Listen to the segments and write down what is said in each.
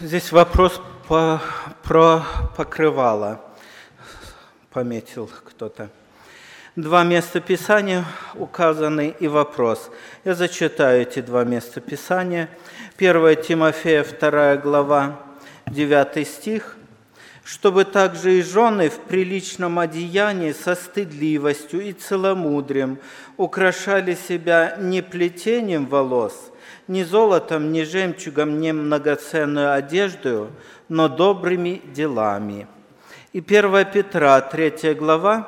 Здесь вопрос про покрывало, пометил кто-то. Два места Писания указаны и вопрос. Я зачитаю эти два места Писания. 1 Тимофея, 2 глава, 9 стих. «Чтобы также и жены в приличном одеянии со стыдливостью и целомудрием украшали себя не плетением волос, ни золотом, ни жемчугом, ни многоценную одеждою, но добрыми делами». И 1 Петра, 3 глава,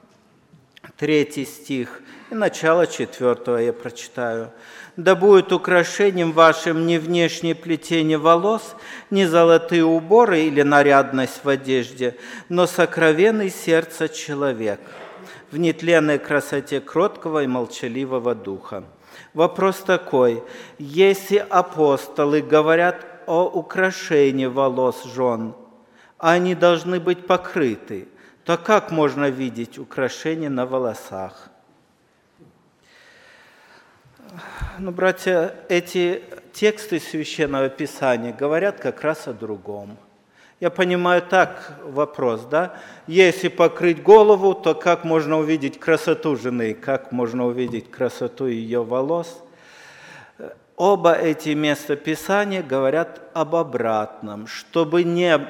3 стих и начало 4 я прочитаю. «Да будет украшением вашим не внешнее плетение волос, не золотые уборы или нарядность в одежде, но сокровенный сердца человек, в нетленной красоте кроткого и молчаливого духа». Вопрос такой: если апостолы говорят о украшении волос жен, а они должны быть покрыты, то как можно видеть украшения на волосах? Братья, эти тексты Священного Писания говорят как раз о другом. Я понимаю так вопрос, да? Если покрыть голову, то как можно увидеть красоту жены, как можно увидеть красоту ее волос? Оба эти места Писания говорят об обратном, чтобы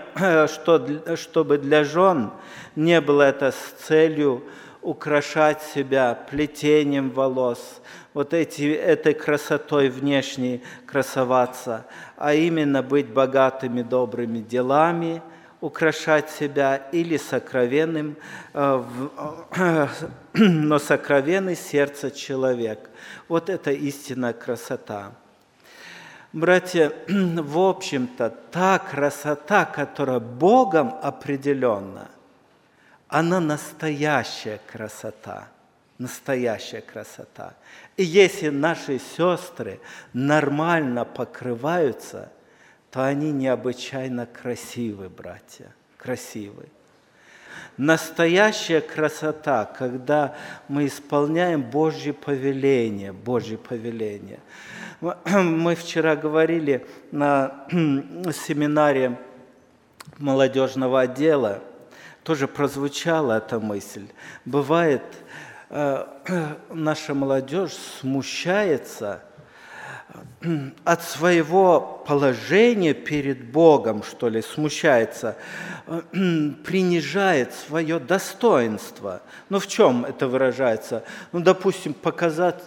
для жен не было это с целью украшать себя плетением волос, этой красотой внешней красоваться, а именно быть богатыми добрыми делами, украшать себя или сокровенным, но сокровенный сердце человек. Вот это истинная красота. Братья, в общем-то, та красота, которая Богом определенна, она настоящая красота. Настоящая красота. И если наши сестры нормально покрываются, то они необычайно красивы, братья, красивы. Настоящая красота, когда мы исполняем Божье повеление, Божье повеление. Мы вчера говорили на семинаре молодежного отдела, тоже прозвучала эта мысль. Бывает, наша молодежь смущается от своего положения перед Богом, что ли, смущается, принижает свое достоинство. В чем это выражается? Допустим, показать,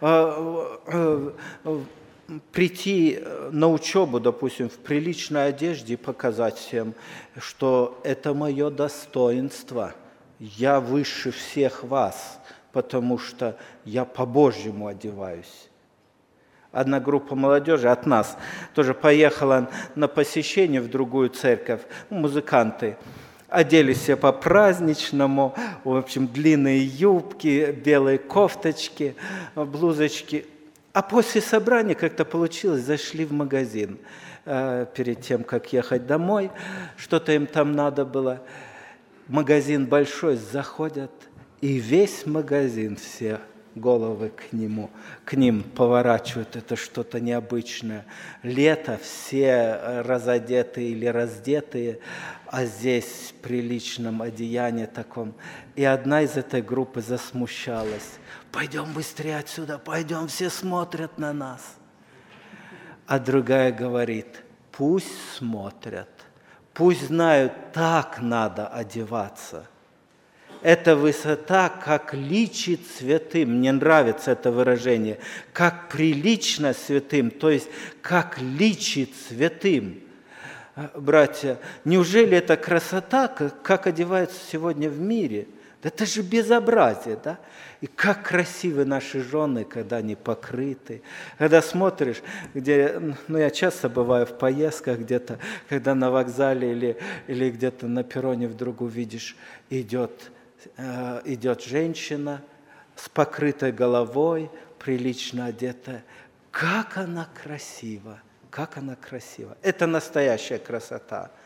прийти на учебу, допустим, в приличной одежде и показать всем, что это мое достоинство, я выше всех вас, потому что я по-божьему одеваюсь. Одна группа молодежи от нас тоже поехала на посещение в другую церковь. Музыканты оделись все по-праздничному, в общем, длинные юбки, белые кофточки, блузочки. А после собрания как-то получилось, зашли в магазин перед тем, как ехать домой. Что-то им там надо было. Магазин большой, заходят, и весь магазин, все головы к ним поворачивают. Это что-то необычное. Лето, все разодетые или раздетые, а здесь в приличном одеянии таком. И одна из этой группы засмущалась. «Пойдем быстрее отсюда, пойдем, все смотрят на нас». А другая говорит: «Пусть смотрят, пусть знают, так надо одеваться». Эта высота, как личит святым, мне нравится это выражение, как прилично святым, то есть как личит святым. Братья, неужели эта красота, как одеваются сегодня в мире? Да это же безобразие, да? И как красивы наши жены, когда они покрыты. Когда смотришь, я часто бываю в поездках где-то, когда на вокзале или где-то на перроне вдруг увидишь, идет женщина с покрытой головой, прилично одетая. Как она красива! Как она красива! Это настоящая красота.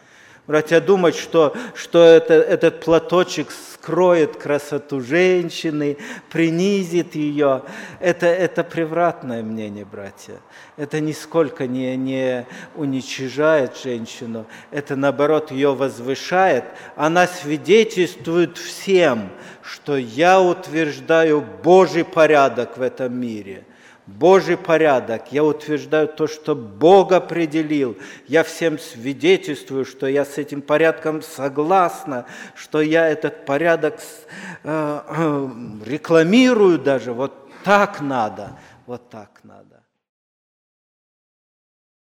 Братья, думать, что этот платочек скроет красоту женщины, принизит ее, это превратное мнение, братья. Это нисколько не уничижает женщину, это, наоборот, ее возвышает. Она свидетельствует всем, что я утверждаю Божий порядок в этом мире. Божий порядок. Я утверждаю то, что Бог определил. Я всем свидетельствую, что я с этим порядком согласна, что я этот порядок рекламирую даже. Вот так надо, вот так надо.